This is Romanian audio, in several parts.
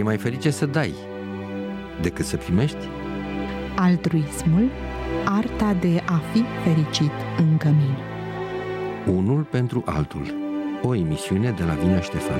mai ferice să dai decât să primești? Altruismul, arta de a fi fericit în cămin. Unul pentru altul. O emisiune de la Vinea Ștefan.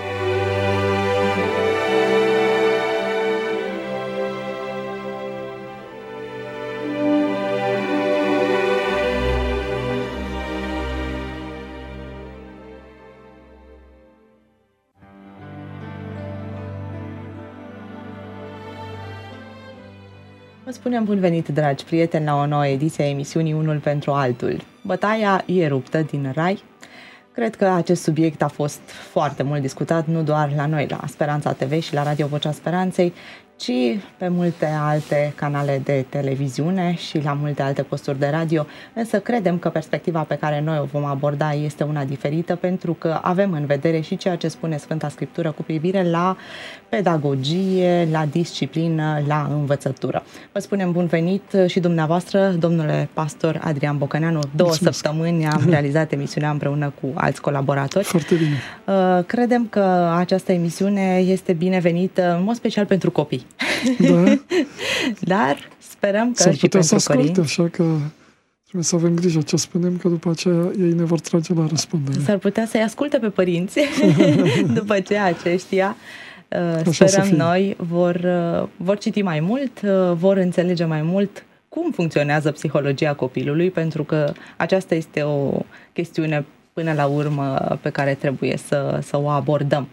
Vă spunem bun venit, dragi prieteni, la o nouă ediție a emisiunii Unul pentru altul. Bătaia e ruptă din Rai. Cred că acest subiect a fost foarte mult discutat, nu doar la noi, la Speranța TV și la Radio Vocea Speranței, ci pe multe alte canale de televiziune și la multe alte posturi de radio. Însă credem că perspectiva pe care noi o vom aborda este una diferită, pentru că avem în vedere și ceea ce spune Sfânta Scriptură cu privire la pedagogie, la disciplină, la învățătură. Vă spunem bun venit și dumneavoastră, domnule pastor Adrian Bocăneanu. Mulțumesc. 2 săptămâni am realizat emisiunea împreună cu alți colaboratori. Foarte bine. Credem că această emisiune este binevenită, în mod special pentru copii. Da. Dar sperăm că S-ar și putea pentru să asculte, părinți. așa că trebuie să avem grijă ce spunem, că după aceea ei ne vor trage la răspundere. S-ar putea să-i asculte pe părinți după ce aceștia, Așa sperăm noi, vor citi mai mult, vor înțelege mai mult cum funcționează psihologia copilului, pentru că aceasta este o chestiune până la urmă pe care trebuie să o abordăm.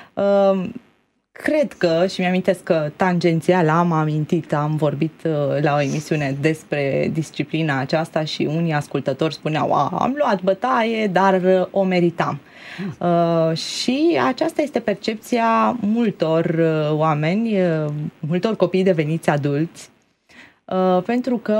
Cred că, și mi-amintesc că tangențial am vorbit la o emisiune despre disciplina aceasta și unii ascultători spuneau: am luat bătaie, dar o meritam. Și aceasta este percepția multor oameni, multor copii deveniți adulți, pentru că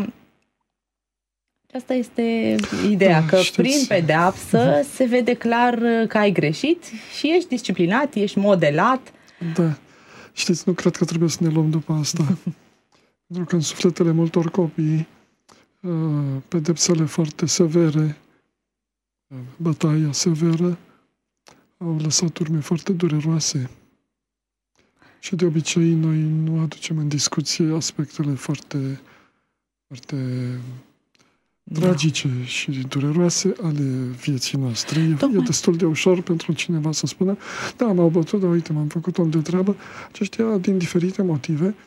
asta este ideea, că prin pedeapsă se vede clar că ai greșit și ești disciplinat, ești modelat. Da. Știți, nu cred că trebuie să ne luăm după asta. Pentru că în sufletele multor copii, pedepsele foarte severe, bătaia severă, au lăsat urme foarte dureroase. Și de obicei noi nu aducem în discuție aspectele foarte, foarte tragice și dureroase ale vieții noastre. E destul de ușor pentru cineva să spună: da, m-au bătut, dar uite, m-am făcut om de treabă. Aceștia, din diferite motive,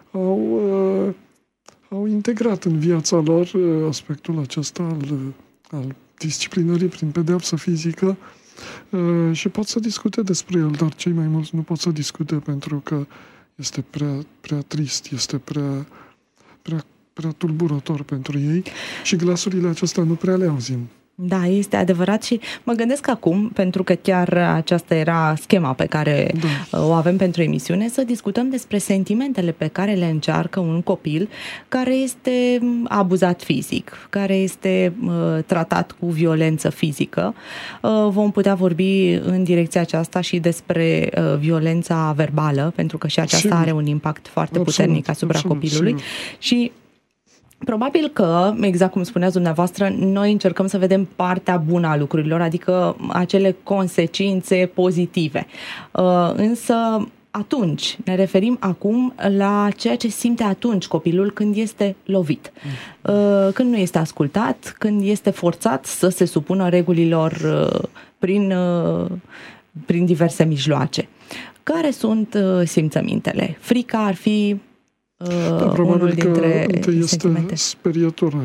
au integrat în viața lor aspectul acesta al disciplinării prin pedeapsă fizică și pot să discute despre el, dar cei mai mulți nu pot să discute pentru că este prea trist, este prea tulburător pentru ei și glasurile acestea nu prea le auzim. Da, este adevărat și mă gândesc acum, pentru că chiar aceasta era schema pe care o avem pentru emisiune, să discutăm despre sentimentele pe care le încearcă un copil care este abuzat fizic, care este tratat cu violență fizică. Vom putea vorbi în direcția aceasta și despre violența verbală, pentru că și aceasta are un impact foarte puternic asupra copilului. Și probabil că, exact cum spuneați dumneavoastră, noi încercăm să vedem partea bună a lucrurilor, adică acele consecințe pozitive. Însă atunci, ne referim acum la ceea ce simte atunci copilul când este lovit, când nu este ascultat, când este forțat să se supună regulilor prin diverse mijloace. Care sunt simțămintele? Frica ar fi unul dintre întâi este sentimente. sperietura,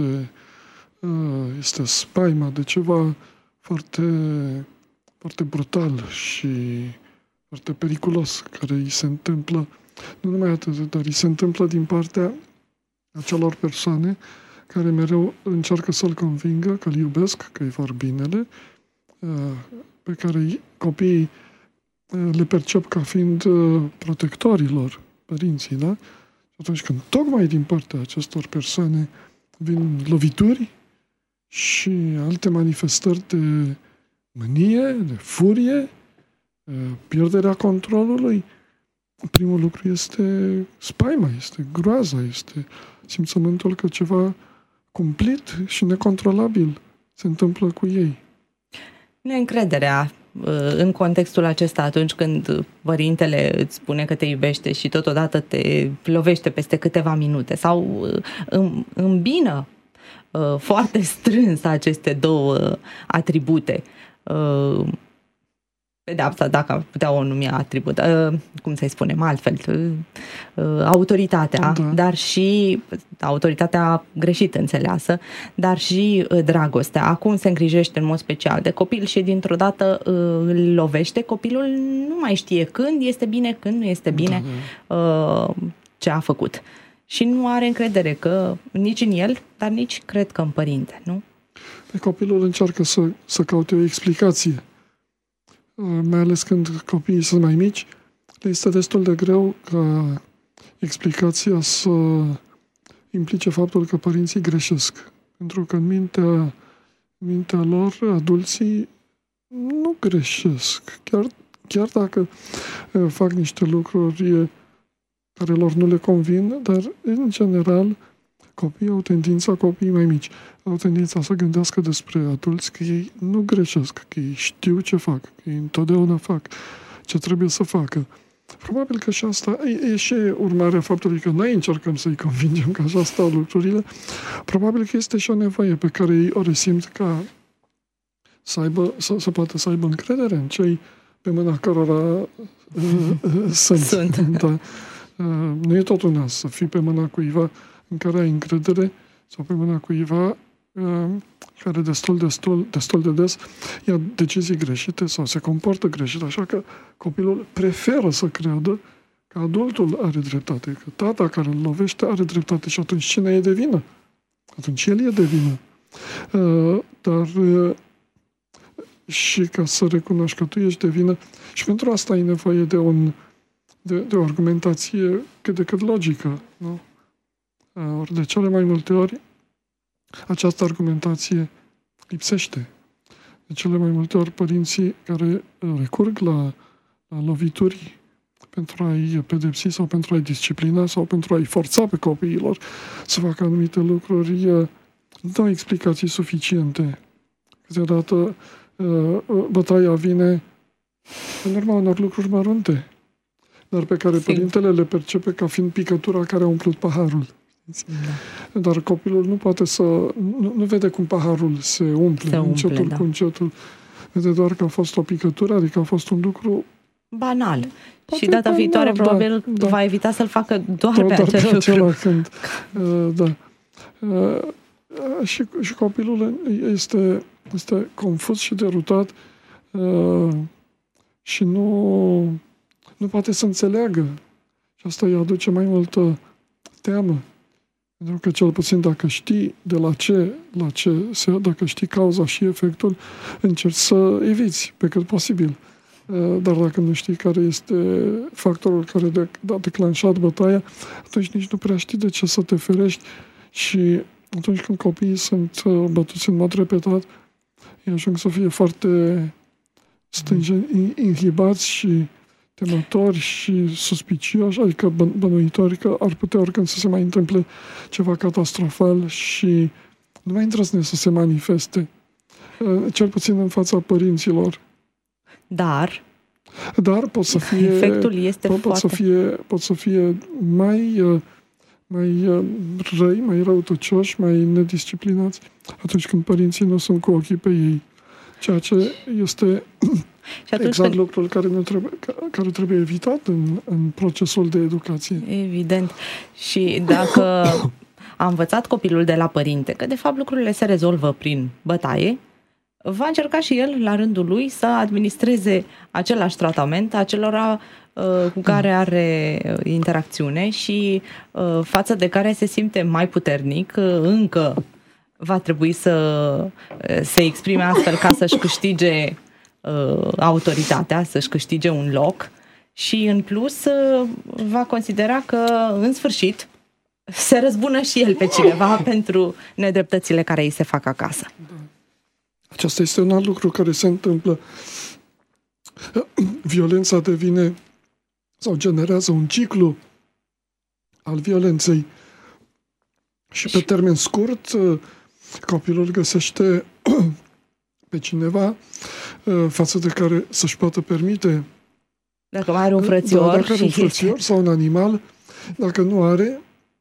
este spaima de ceva foarte, foarte brutal și foarte periculos care îi se întâmplă, nu numai atât, dar îi se întâmplă din partea acelor persoane care mereu încearcă să-l convingă că îl iubesc, că îi vor binele, pe care copiii le percep ca fiind protectorilor, părinții, da? Și atunci când tocmai din partea acestor persoane vin lovituri și alte manifestări de mânie, de furie, pierderea controlului, primul lucru este spaima, este groaza, este simțământul că ceva cumplit și necontrolabil se întâmplă cu ei. Neîncrederea în contextul acesta, atunci când părintele îți spune că te iubește și totodată te lovește peste câteva minute sau îmbină foarte strâns aceste două atribute. Pedeapsa, dacă am putea o numi atribut, cum să-i spunem altfel, autoritatea, dar și autoritatea greșit înțeleasă, dar și dragostea. Acum se îngrijește în mod special de copil și dintr-o dată îl lovește, copilul nu mai știe când este bine, când nu este bine ce a făcut. Și nu are încredere că nici în el, dar nici cred că în părinte, nu? Copilul încearcă să caute o explicație. Mai ales când copiii sunt mai mici, le este destul de greu ca explicația să implice faptul că părinții greșesc. Pentru că în mintea lor, adulții nu greșesc. Chiar dacă fac niște lucruri care lor nu le convin, dar în general copiii mai mici au tendința să gândească despre adulți că ei nu greșesc, că ei știu ce fac, că ei întotdeauna fac ce trebuie să facă. Probabil că și asta e și urmarea faptului că noi încercăm să-i convingem că așa stau lucrurile. Probabil că este și o nevoie pe care ei o resimt ca să poată să aibă încredere în cei pe mâna cărora sunt. Da. Nu e tot una să fii pe mâna cuiva în care ai încredere sau pe mâna cuiva care destul de des ia decizii greșite sau se comportă greșit, așa că copilul preferă să creadă că adultul are dreptate, că tata care îl lovește are dreptate și atunci cine e de vină? Atunci el e de vină. Dar și ca să recunoști că tu ești de vină și pentru asta ai nevoie de o argumentație cât de cât logică, nu? Ori de cele mai multe ori această argumentație lipsește. De cele mai multe ori părinții care recurg la lovituri pentru a-i pedepsi sau pentru a-i disciplina sau pentru a-i forța pe copiilor să facă anumite lucruri, nu dau explicații suficiente. Câteodată bătaia vine în urma unor lucruri mărunte, dar pe care părintele le percepe ca fiind picătura care a umplut paharul. Da. Dar copilul nu poate nu vede cum paharul se umple încetul cu încetul. Vede doar că a fost o picătură, adică a fost un lucru banal. Și data viitoare probabil va evita să-l facă doar pe acel lucru. Când, da. Și copilul este confuz și derutat și nu poate să înțeleagă. Și asta îi aduce mai multă teamă. Pentru că cel puțin dacă știi de dacă știi cauza și efectul, încerci să eviți pe cât posibil. Dar dacă nu știi care este factorul care a declanșat bătaia, atunci nici nu prea știi de ce să te ferești. Și atunci când copiii sunt bătuți în mod repetat, ei ajung să fie foarte stângeni, inhibați și temători și suspicioși, adică bănuitori că ar putea oricând să se mai întâmple ceva catastrofal și nu mai îndrăznesc să se manifeste, cel puțin în fața părinților. Dar pot să fie efectul este pot să fie mai răi, mai răutăcioși, mai nedisciplinați atunci când părinții nu sunt cu ochii pe ei. Ceea ce este exact lucrul care trebuie evitat în procesul de educație. Evident. Și dacă a învățat copilul de la părinte că de fapt lucrurile se rezolvă prin bătaie, va încerca și el la rândul lui să administreze același tratament acelora cu care are interacțiune și față de care se simte mai puternic, încă va trebui să se exprime astfel ca să-și câștige autoritatea, să-și câștige un loc și în plus va considera că în sfârșit se răzbună și el pe cineva pentru nedreptățile care îi se fac acasă. Da. Acesta este un alt lucru care se întâmplă. Violența devine sau generează un ciclu al violenței și pe termen scurt copilul găsește pe cineva față de care să-și poată permite. Dacă mai are un frățior. Dacă are un frățior sau un animal, dacă nu are,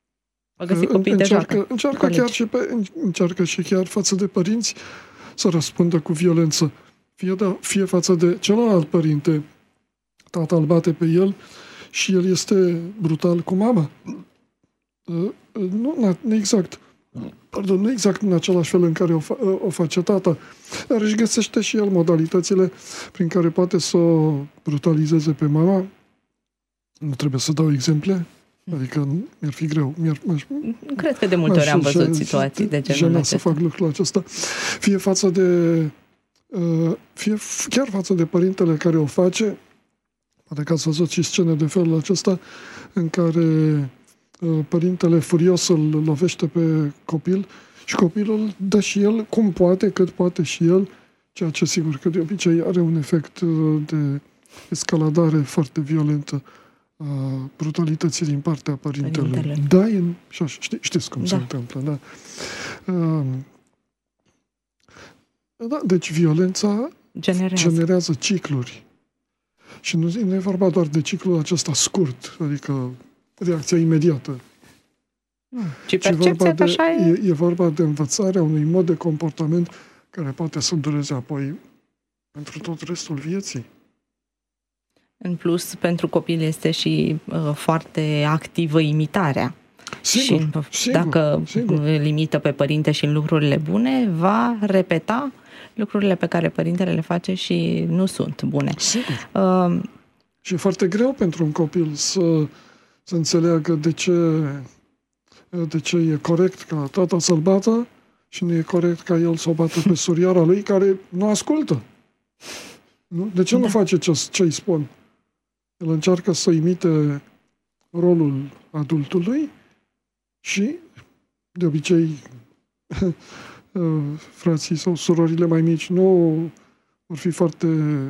încearcă și chiar față de părinți să răspundă cu violență. Fie față de celălalt părinte, tata îl bate pe el și el este brutal cu mama. Nu exact în același fel în care o face tata, dar își găsește și el modalitățile prin care poate să o brutalizeze pe mama. Nu trebuie să dau exemple, adică mi-ar fi greu. Cred că de multe ori am văzut situații de genul acesta. Să fac lucrul acesta. Fie chiar față de părintele care o face, poate că ați văzut și scene de felul acesta în care părintele furios îl lovește pe copil și copilul dă și el cum poate, cât poate și el, ceea ce sigur că de obicei are un efect de escaladare foarte violentă a brutalității din partea părintelui. Da, știți cum se întâmplă, da. Deci violența generează cicluri. Și nu e vorba doar de ciclul acesta scurt, adică reacția imediată. Ci percepția că așa e. E vorba de învățarea unui mod de comportament care poate să dureze apoi pentru tot restul vieții. În plus, pentru copil este și foarte activă imitarea. Sigur, dacă îl imită pe părinte și în lucrurile bune, va repeta lucrurile pe care părintele le face și nu sunt bune. Sigur. Și e foarte greu pentru un copil să înțeleagă de ce e corect ca tata să-l bată și nu e corect ca el să o bată pe surioara lui care nu ascultă. Nu? De ce nu face ce îi spun? El încearcă să imite rolul adultului și, de obicei, frații sau surorile mai mici nu vor fi foarte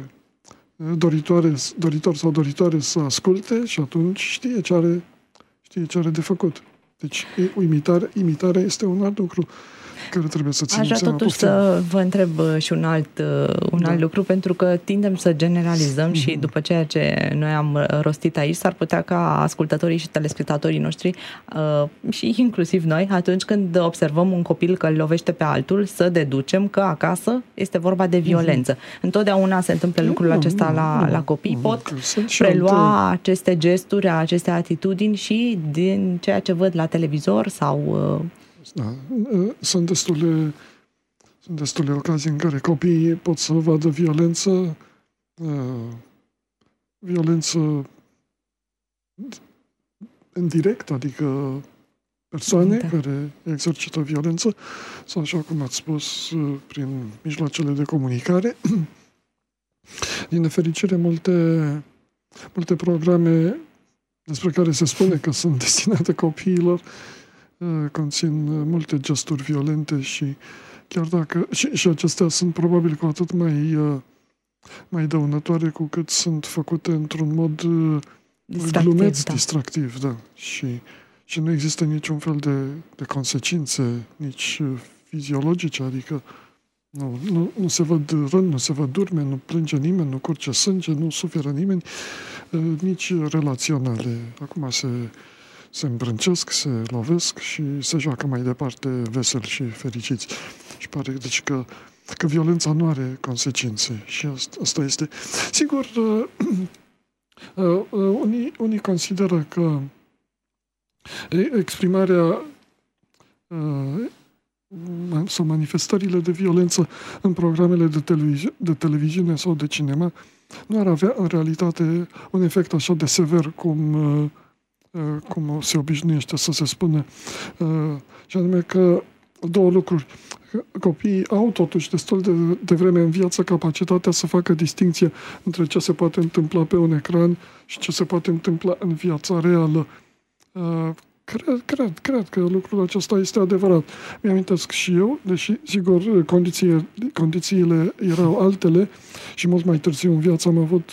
doritori sau doritoare să asculte și atunci știe ce are de făcut. Deci imitarea este un alt lucru care trebuie să ținem seama. Aș vrea totuși să vă întreb și un alt lucru, pentru că tindem să generalizăm și după ceea ce noi am rostit aici, s-ar putea ca ascultătorii și telespectatorii noștri și inclusiv noi, atunci când observăm un copil că îl lovește pe altul, să deducem că acasă este vorba de violență. Întotdeauna se întâmplă lucrul acesta la copii. Pot prelua aceste gesturi, aceste atitudini și din ceea ce văd la televizor sau... Da. Sunt destule ocazii în care copiii pot să vadă violență în direct, adică persoane care exercită violență sau, așa cum ați spus, prin mijloacele de comunicare. Din nefericire, multe programe despre care se spune că sunt destinate copiilor conțin multe gesturi violente și chiar dacă... Și acestea sunt probabil cu atât mai dăunătoare cu cât sunt făcute într-un mod glumeț, distractiv, da. Și nu există niciun fel de consecințe, nici fiziologice, adică nu se văd răni, nu se văd urme, nu plânge nimeni, nu curge sânge, nu suferă nimeni, nici relaționale. Acum se îmbrâncesc, se lovesc și se joacă mai departe veseli și fericiți. Și pare deci că violența nu are consecințe. Și asta este... Sigur, unii consideră că exprimarea sau manifestările de violență în programele de televiziune sau de cinema nu ar avea în realitate un efect așa de sever cum se obișnuiește să se spune. Și anume că două lucruri. Copiii au totuși destul de vreme în viață capacitatea să facă distinție între ce se poate întâmpla pe un ecran și ce se poate întâmpla în viața reală. Cred că lucrul acesta este adevărat. Mi-amintesc și eu, deși, sigur, condițiile erau altele și mult mai târziu în viață am avut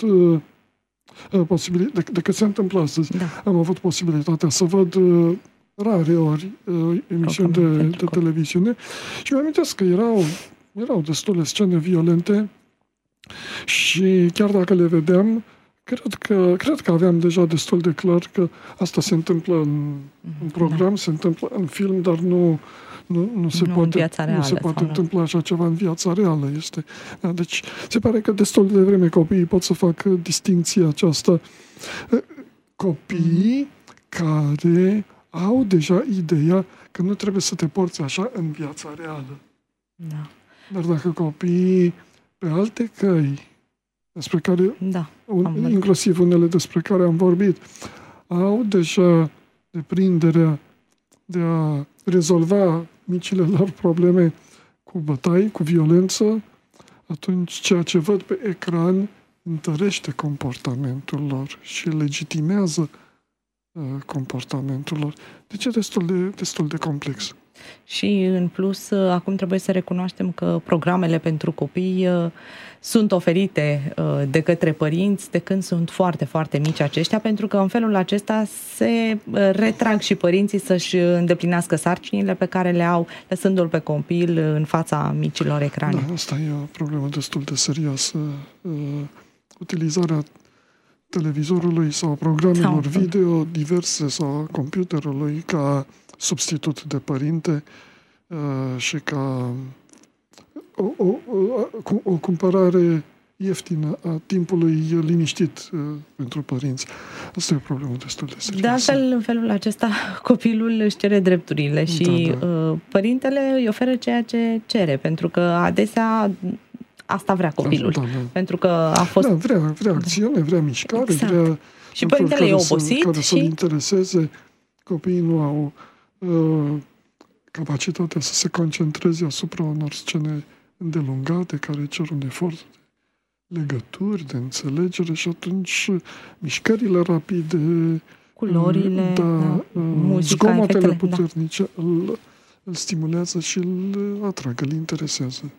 decât se întâmplă astăzi. Da. Am avut posibilitatea să văd rare ori emisiuni de televiziune și mi-amintesc că erau destule scene violente Și chiar dacă le vedeam, cred că aveam deja destul de clar că asta se întâmplă în program, se întâmplă în film, dar nu se poate întâmpla așa ceva în viața reală. Deci se pare că destul de vreme copiii pot să facă distincția aceasta. Copiii care au deja ideea că nu trebuie să te porți așa în viața reală. Da. Dar dacă copiii pe alte căi, despre care, inclusiv unele despre care am vorbit, au deja deprinderea de a rezolva micile lor probleme cu bătaie, cu violență, atunci ceea ce văd pe ecran întărește comportamentul lor și legitimează comportamentul lor. Deci e destul de complex. Și în plus, acum trebuie să recunoaștem că programele pentru copii sunt oferite de către părinți de când sunt foarte, foarte mici aceștia, pentru că în felul acesta se retrag și părinții să-și îndeplinească sarcinile pe care le au, lăsându-l pe copil în fața micilor ecrane. Da, asta e o problemă destul de serioasă. Utilizarea televizorului sau programelor video diverse sau computerului ca substitut de părinte și ca o cumpărare ieftină a timpului liniștit pentru părinți. Asta e o problemă destul de serioasă. De altfel, în felul acesta, copilul își cere drepturile și părintele îi oferă ceea ce cere, pentru că adesea asta vrea copilul. Pentru că a fost... vrea acțiune, vrea mișcare, vrea... Și părintele e obosit care să-l intereseze. Copiii nu au capacitatea să se concentreze asupra unor scene îndelungate care cer un efort de legături, de înțelegere și atunci mișcările rapide, culorile, muzica, zgomotele puternice îl stimulează și îl atrag, îl interesează.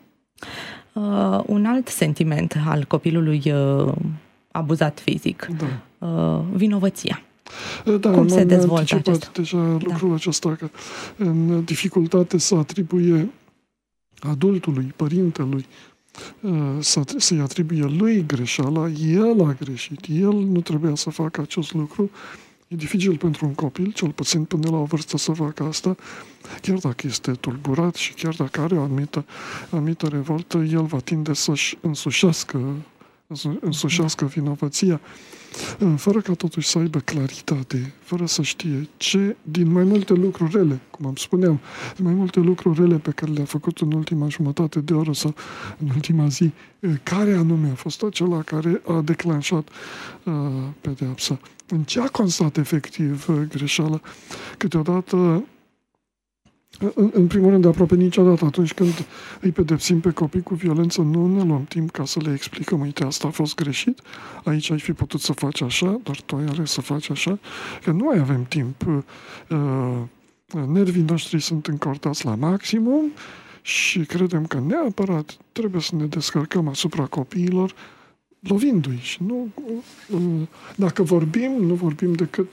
Un alt sentiment al copilului abuzat fizic, vinovăția. Cum se dezvoltă acesta? Deja lucrul acesta, că în dificultate să atribuie adultului, părintelui, să-i atribuie lui greșeala, el a greșit, el nu trebuia să facă acest lucru. E dificil pentru un copil, cel puțin până la o vârstă, să facă asta, chiar dacă este tulburat și chiar dacă are o anumită revoltă, el va tinde să-și însușească vinovăția, fără ca totuși să aibă claritate, fără să știe ce, din mai multe lucruri rele, cum am spuneam, din mai multe lucruri rele pe care le-a făcut în ultima jumătate de oră sau în ultima zi, care anume a fost acela care a declanșat pedeapsa. În ce a constat efectiv greșeala? Câteodată, în primul rând, aproape niciodată, atunci când îi pedepsim pe copii cu violență, nu ne luăm timp ca să le explicăm, uite, asta a fost greșit, aici ai fi putut să faci așa, dar tu ai ales să faci așa, că nu mai avem timp. Nervii noștri sunt încordați la maximum și credem că neapărat trebuie să ne descărcăm asupra copiilor, lovindu-i. Și dacă vorbim, nu vorbim decât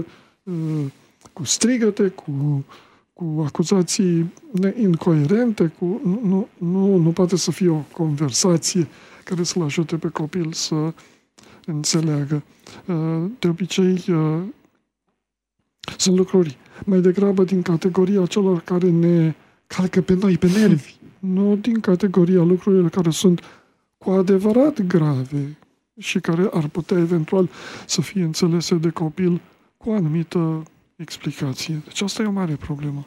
cu strigăte, cu acuzații incoerente, nu poate să fie o conversație care să-l ajute pe copil să înțeleagă. De obicei, sunt lucruri mai degrabă din categoria celor care ne calcă pe noi, pe nervi, nu din categoria lucrurilor care sunt cu adevărat grave și care ar putea eventual să fie înțelese de copil cu o anumită explicație. Deci asta e o mare problemă.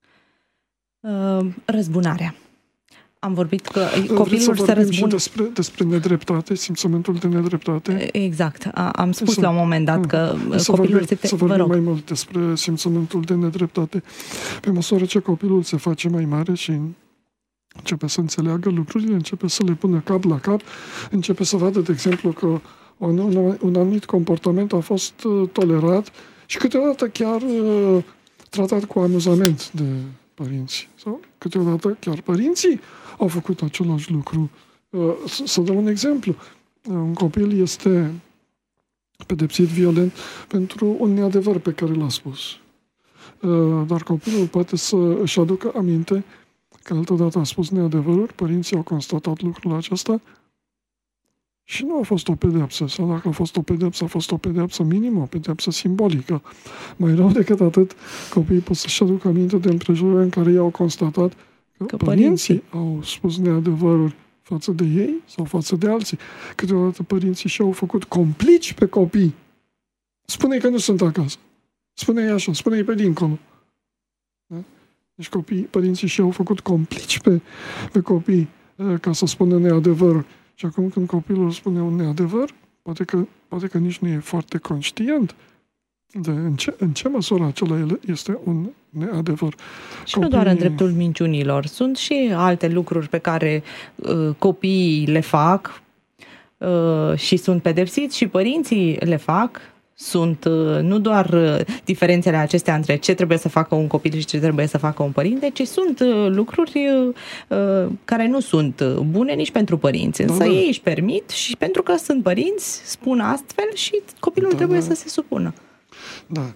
Răzbunarea. Am vorbit că copilul se răzbună... Și despre nedreptate, simțământul de nedreptate. Exact. Am spus la un moment dat că copilul se... Să vorbim mai mult despre simțământul de nedreptate. Pe măsură ce copilul se face mai mare și începe să înțeleagă lucrurile, începe să le pună cap la cap, începe să vadă, de exemplu, că un anumit comportament a fost tolerat și câteodată chiar tratat cu amuzament de părinți. Sau câteodată chiar părinții au făcut același lucru. Să dăm un exemplu. Un copil este pedepsit violent pentru un neadevăr pe care l-a spus. Dar copilul poate să își aducă aminte că altădată a spus neadevăruri, părinții au constatat lucrul acesta Și nu a fost o pedeapsă, sau dacă a fost o pedeapsă, a fost o pedeapsă minimă, o pedeapsă simbolică. Mai rău decât atât, copiii pot să-și aducă aminte de împrejurări în care ei au constatat că părinții au spus neadevăruri față de ei sau față de alții. Câteodată părinții și-au făcut complici pe copii. Spune-i că nu sunt acasă. Spune-i așa, spune-i pe dincolo. Da? Deci părinții și-au făcut complici pe copii ca să spună neadevăruri. Și acum când copilul spune un neadevăr, poate că nici nu e foarte conștient de în ce măsură acela este un neadevăr. Și nu doar în dreptul minciunilor. Sunt și alte lucruri pe care copiii le fac și sunt pedepsiți și părinții le fac. Sunt nu doar diferențele acestea între ce trebuie să facă un copil și ce trebuie să facă un părinte, ci sunt lucruri care nu sunt bune nici pentru părinți. Însă ei își permit și pentru că sunt părinți, spun astfel și copilul trebuie să se supună. Da.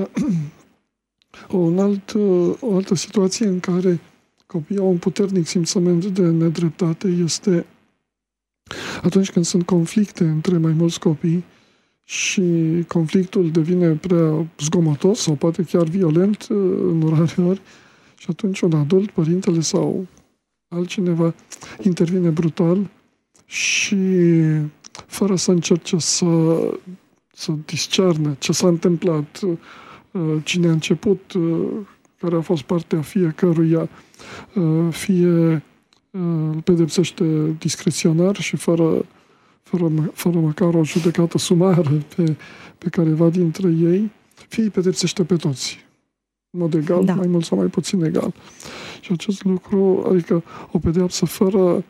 O altă situație în care copiii au un puternic simțământ de nedreptate este atunci când sunt conflicte între mai mulți copii și conflictul devine prea zgomotos sau poate chiar violent în rare ori și atunci un adult, părintele sau altcineva intervine brutal și fără să încerce să discerne ce s-a întâmplat, cine a început, care a fost partea fiecăruia, fie îl pedepsește discreționar și fără măcar o judecată sumară pe careva dintre ei, fie îi pedepsește pe toți. În mod egal, mai mult sau mai puțin egal. Și acest lucru, adică o pedeapsă fără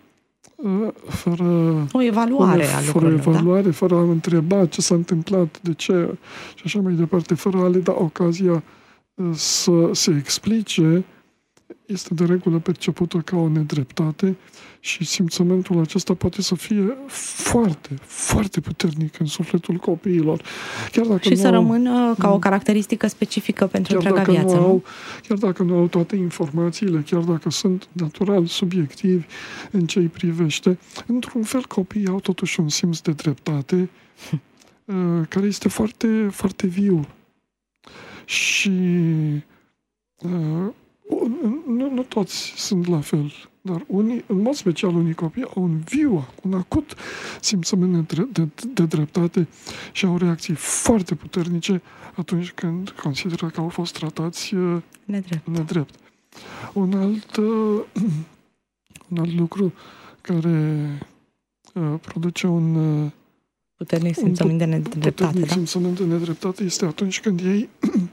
o evaluare a lucrurilor, fără a întreba ce s-a întâmplat, de ce și așa mai departe, fără a le da ocazia să se explice, este de regulă percepută ca o nedreptate și simțământul acesta poate să fie foarte, foarte puternic în sufletul copiilor. Chiar dacă și să rămână ca o caracteristică specifică pentru întreaga viață. Chiar dacă nu au toate informațiile, chiar dacă sunt natural subiectivi în ce îi privește, într-un fel copiii au totuși un simț de dreptate care este foarte, foarte viu. Și nu toți sunt la fel, dar unii, în mod special unii copii, au un acut simțământ de dreptate și au reacții foarte puternice atunci când consideră că au fost tratați nedrept. Un alt lucru care produce un puternic simțământ de nedreptate, simțământ de nedreptate este atunci când ei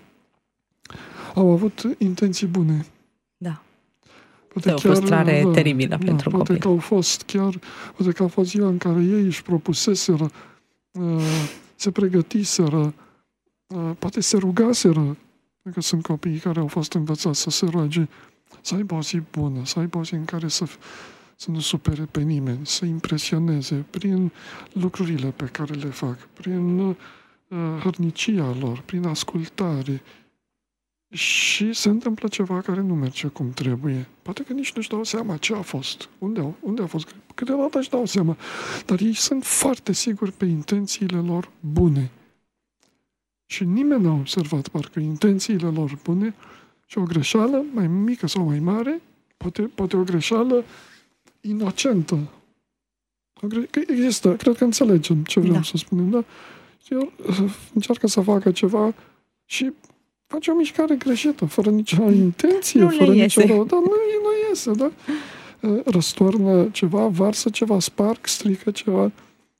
au avut intenții bune. Da. Poate o frustrare teribilă pentru copii. Poate că a fost ziua în care ei își propuseseră, se pregătiseră, poate se rugaseră, că sunt copiii care au fost învățați să se roage, să aibă o zi bună, să aibă o zi în care să nu supere pe nimeni, să impresioneze prin lucrurile pe care le fac, prin hărnicia lor, prin ascultare. Și se întâmplă ceva care nu merge cum trebuie. Poate că nici nu-și dau seama ce a fost. Unde a fost? Câteodată își dau seama. Dar ei sunt foarte siguri pe intențiile lor bune. Și nimeni n-a observat parcă intențiile lor bune și o greșeală, mai mică sau mai mare, poate o greșeală inocentă. Există, cred că înțelegem ce vreau să spunem, da? Eu încearcă să facă ceva și face o mișcare greșită, fără nicio intenție, fără nicio rău. Dar nu iese, da? Răstoarnă ceva, varsă ceva, sparg, strică ceva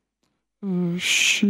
și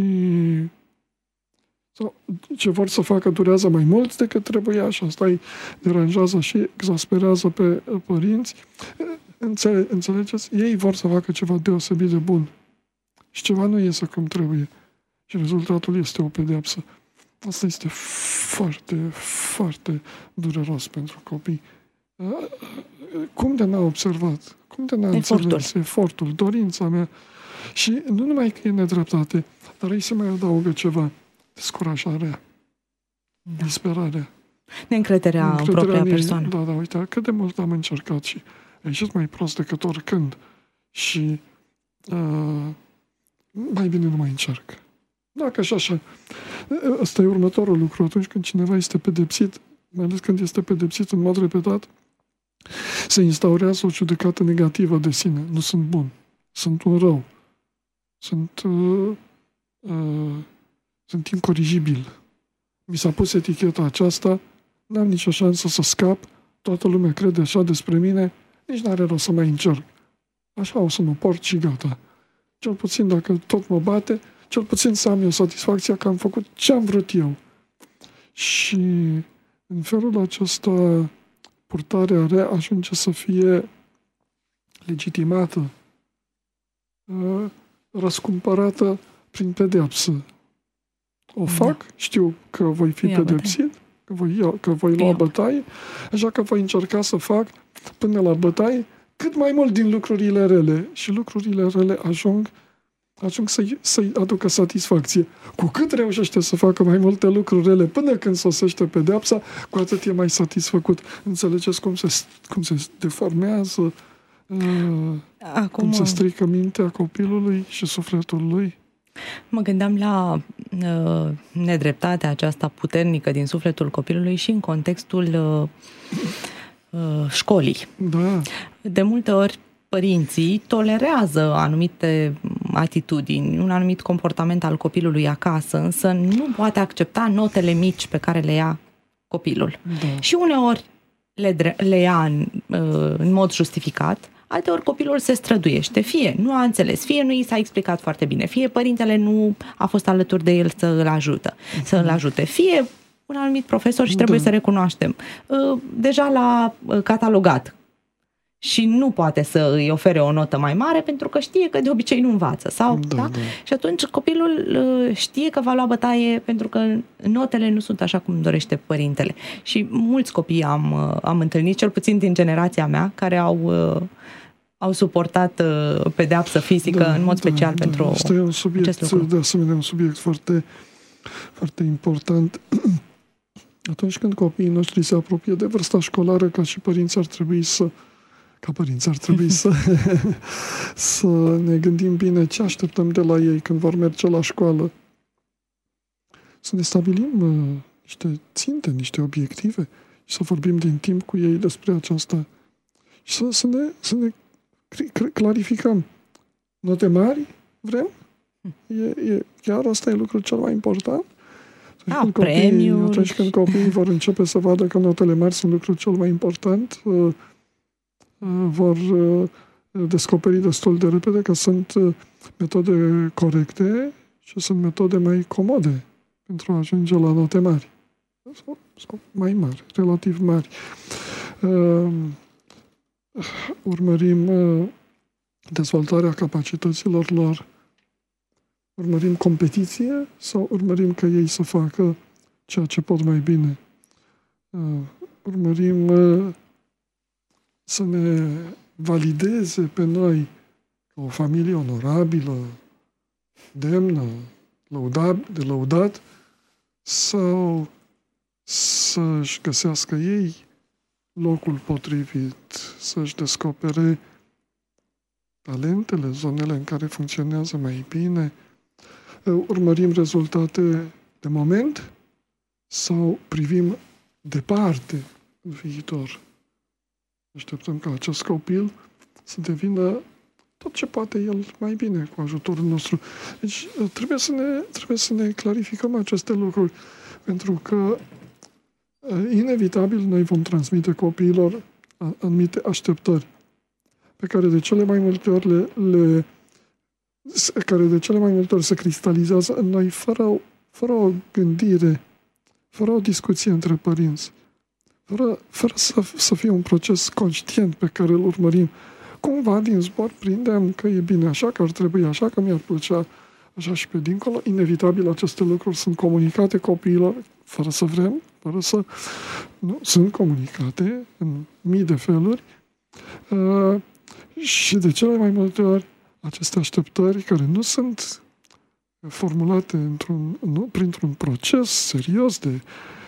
ce vor să facă durează mai mult decât trebuia și asta îi deranjează și exasperează pe părinți. Înțelegeți? Ei vor să facă ceva deosebit de bun și ceva nu iese cum trebuie și rezultatul este o pedeapsă. Asta este foarte, foarte dureros pentru copii. Cum de n-a observat? Cum de n-a înțeles efortul, dorința mea? Și nu numai că e nedreptate, dar îi se mai adaugă ceva. Descurajarea, disperarea. Neîncrederea în propria persoană. Da, uite, cât de mult am încercat și a ieșit mai prost decât oricând. Și mai bine nu mai încerc. Dacă așa. Ăsta e următorul lucru. Atunci când cineva este pedepsit, mai ales când este pedepsit în mod repetat, se instaurează o judecată negativă de sine. Nu sunt bun. Sunt un rău. Sunt incorrigibil. Mi s-a pus eticheta aceasta, n-am nicio șansă să scap, toată lumea crede așa despre mine, nici n-are rost să mai încerc. Așa o să mă port și gata. Cel puțin dacă tot mă bate, cel puțin să am eu satisfacția că am făcut ce am vrut eu. Și în felul acesta purtarea rea ajunge să fie legitimată, răscumpărată prin pedeapsă. O fac, știu că voi fi pedepsit, că voi lua bătaie, așa că voi încerca să fac până la bătaie cât mai mult din lucrurile rele. Și lucrurile rele ajung să-i aducă satisfacție. Cu cât reușește să facă mai multe lucruri rele până când sosește pedeapsa, cu atât e mai satisfăcut. Înțelegeți cum se deformează, cum se strică mintea copilului și sufletul lui? Mă gândeam la nedreptatea aceasta puternică din sufletul copilului și în contextul școlii. Da. De multe ori părinții tolerează anumite atitudini, un anumit comportament al copilului acasă, însă nu poate accepta notele mici pe care le ia copilul. Da. Și uneori le ia în mod justificat, alteori copilul se străduiește, fie nu a înțeles, fie nu i s-a explicat foarte bine, fie părintele nu a fost alături de el să îl ajute, fie un anumit profesor și trebuie să recunoaștem. Deja l-a catalogat și nu poate să îi ofere o notă mai mare pentru că știe că de obicei nu învață. Da? Și atunci copilul știe că va lua bătaie pentru că notele nu sunt așa cum dorește părintele. Și mulți copii am întâlnit, cel puțin din generația mea, care au suportat pedeapsă fizică în mod special pentru asta e un subiect, acest lucru. De asemenea, un subiect foarte, foarte important. Atunci când copiii noștri se apropie de vârsta școlară, ca părinți ar trebui să ne gândim bine ce așteptăm de la ei când vor merge la școală. Să ne stabilim niște ținte, niște obiective și să vorbim din timp cu ei despre aceasta. Și să ne clarificăm. Note mari vrem? Chiar asta e lucrul cel mai important? Atunci când copiii vor începe să vadă că notele mari sunt lucrul cel mai important, vor descoperi destul de repede că sunt metode corecte și sunt metode mai comode pentru a ajunge la note mari. Sau mai mari, relativ mari. Urmărim dezvoltarea capacităților lor. Urmărim competiție sau urmărim ca ei să facă ceea ce pot mai bine? Urmărim să ne valideze pe noi ca o familie onorabilă, demnă, de lăudat, sau să-și găsească ei locul potrivit, să-și descopere talentele, zonele în care funcționează mai bine. Urmărim rezultate de moment sau privim departe în viitor. Așteptăm ca acest copil să devină tot ce poate el mai bine cu ajutorul nostru. Deci trebuie să ne clarificăm aceste lucruri, pentru că inevitabil noi vom transmite copiilor anumite așteptări pe care de cele mai multe ori se cristalizează în noi fără o gândire, fără o discuție între părinți, fără să fie un proces conștient pe care îl urmărim. Cumva din zbor prindem că e bine așa, că ar trebui așa, că mi-ar plăcea așa și pe dincolo. Inevitabil aceste lucruri sunt comunicate copiilor fără să vrem, sunt comunicate în mii de feluri și de cele mai multe ori aceste așteptări care nu sunt formulate printr-un proces serios de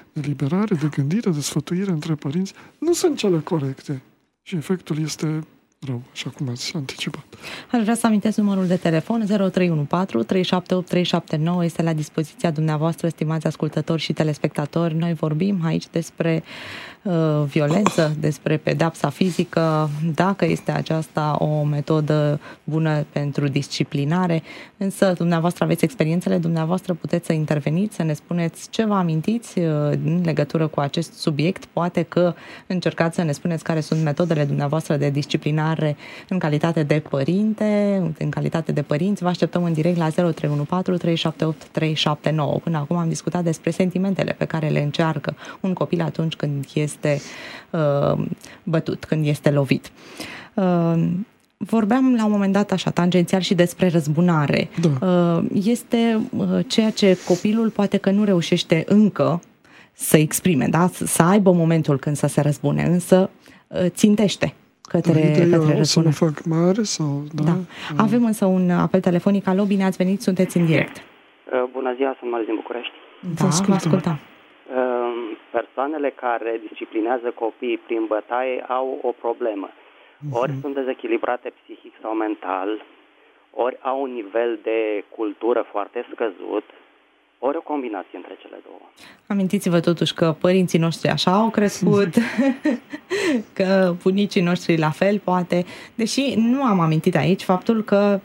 eliberare, de gândire, de sfătuire între părinți, nu sunt cele corecte. Și efectul este rău, așa cum ați anticipat. Aș vrea să amintesc numărul de telefon 0314 378 379, este la dispoziția dumneavoastră, stimați ascultători și telespectatori. Noi vorbim aici despre violență, despre pedapsa fizică, dacă este aceasta o metodă bună pentru disciplinare, însă dumneavoastră aveți experiențele, dumneavoastră puteți să interveniți, să ne spuneți ce vă amintiți în legătură cu acest subiect, poate că încercați să ne spuneți care sunt metodele dumneavoastră de disciplinare în calitate de părinte, în calitate de părinți. Vă așteptăm în direct la 0314 378 379. Până acum am discutat despre sentimentele pe care le încearcă un copil atunci când este bătut, când este lovit. Vorbeam la un moment dat așa, tangențial, și despre răzbunare. Da. Este ceea ce copilul poate că nu reușește încă să exprime, da? Să aibă momentul când să se răzbune, însă țintește către răzbunare. Să nu fac mare sau... Da. Avem însă un apel telefonic. Alo, bine ați venit, sunteți în direct. Bună ziua, sunt Marius din București. Da, vă ascultăm. Persoanele care disciplinează copiii prin bătaie au o problemă. Ori sunt dezechilibrate psihic sau mental, ori au un nivel de cultură foarte scăzut, ori o combinație între cele două. Amintiți-vă totuși că părinții noștri așa au crescut, că bunicii noștri la fel, poate, deși nu am amintit aici faptul că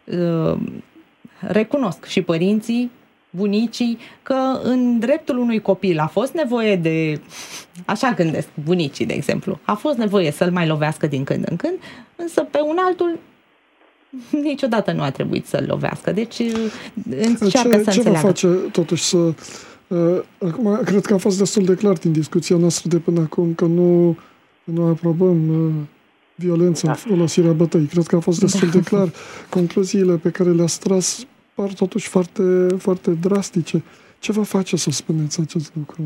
recunosc și părinții, bunicii, că în dreptul unui copil a fost nevoie de, așa gândesc bunicii, de exemplu, a fost nevoie să-l mai lovească din când în când, însă pe un altul niciodată nu a trebuit să-l lovească. Deci încearcă să înțeleagă. Ce va face totuși să... acum, cred că a fost destul de clar din discuția noastră de până acum că nu aprobăm violența, folosirea bătăii. Cred că a fost destul de clar. Concluziile pe care le-ați tras par totuși foarte, foarte drastice. Ce va face să spuneți acest lucru?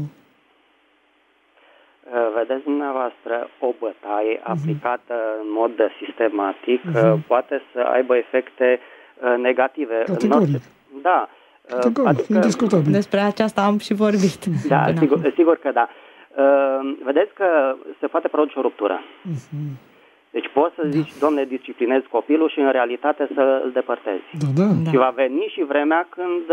Vedeți dumneavoastră, o bătaie aplicată în mod sistematic poate să aibă efecte negative. Categoric. Da. Categoric, indiscutabil. Despre aceasta am și vorbit. Da, sigur că da. Vedeți că se poate produce o ruptură. Deci poți să zici, domne, disciplinezi copilul și în realitate să îl depărtezi. Da. Și va veni și vremea când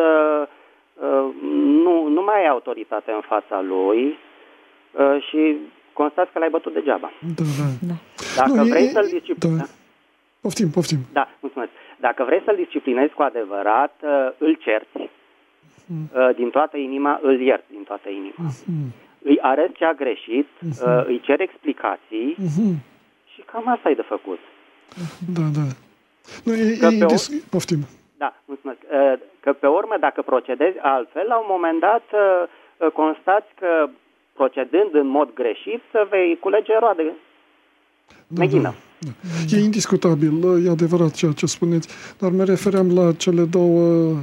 nu mai ai autoritate în fața lui și constați că l-ai bătut degeaba. Da. Dacă vrei să-l disciplinezi... Poftim. Da, mulțumesc. Dacă vrei să-l disciplinezi cu adevărat, îl cerți din toată inima, îl ierți din toată inima. Îi arăți ce a greșit, îi ceri explicații și cam asta e de făcut. Da. Poftim. Da, mulțumesc. Că pe urmă, dacă procedezi altfel, la un moment dat constați că procedând în mod greșit, vei culege roade. Da. E indiscutabil, e adevărat ceea ce spuneți, dar mă refeream la cele două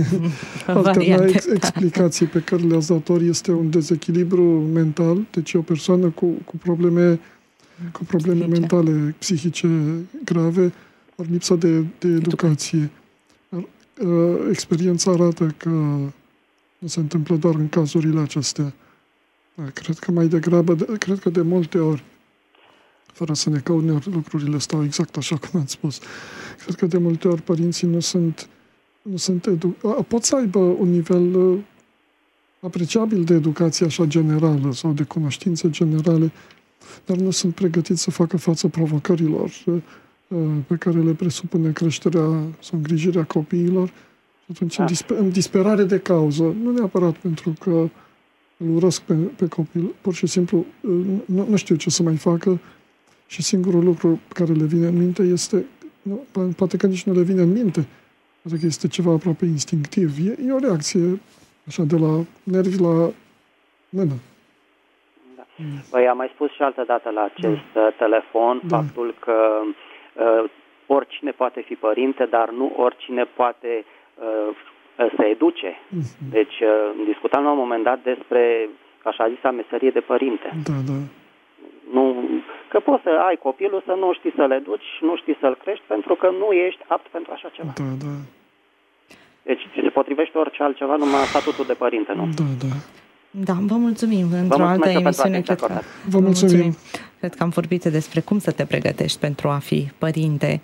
explicații pe care le-ați dat. Ori este un dezechilibru mental, deci o persoană cu probleme mentale, psihice grave, ori lipsa de educație. Experiența arată că nu se întâmplă doar în cazurile acestea. Cred că mai degrabă, cred că de multe ori, fără să ne că uneori lucrurile stau exact așa cum ați spus, cred că de multe ori părinții nu sunt pot să aibă un nivel apreciabil de educație așa generală sau de cunoștințe generale, dar nu sunt pregătiți să facă față provocărilor pe care le presupune creșterea sau îngrijirea copiilor. Și atunci, în disperare de cauză, nu neapărat pentru că îl urăsc pe copil, pur și simplu nu știu ce să mai facă și singurul lucru care le vine în minte este, poate că nici nu le vine în minte, poate că este ceva aproape instinctiv. E o reacție așa de la nervi la mână. Da. Păi am mai spus și altă dată la acest telefon faptul că oricine poate fi părinte, dar nu oricine poate să educe. Deci discutam la un moment dat despre așa zisa meserie de părinte. Da. Nu, că poți să ai copilul, să nu știi să-l educi, nu știi să-l crești, pentru că nu ești apt pentru așa ceva. Da. Deci se potrivește orice altceva, numai statutul de părinte, nu? Da. Da, vă mulțumim. Într-o altă emisiune, vă mulțumim. Cred că am vorbit despre cum să te pregătești pentru a fi părinte.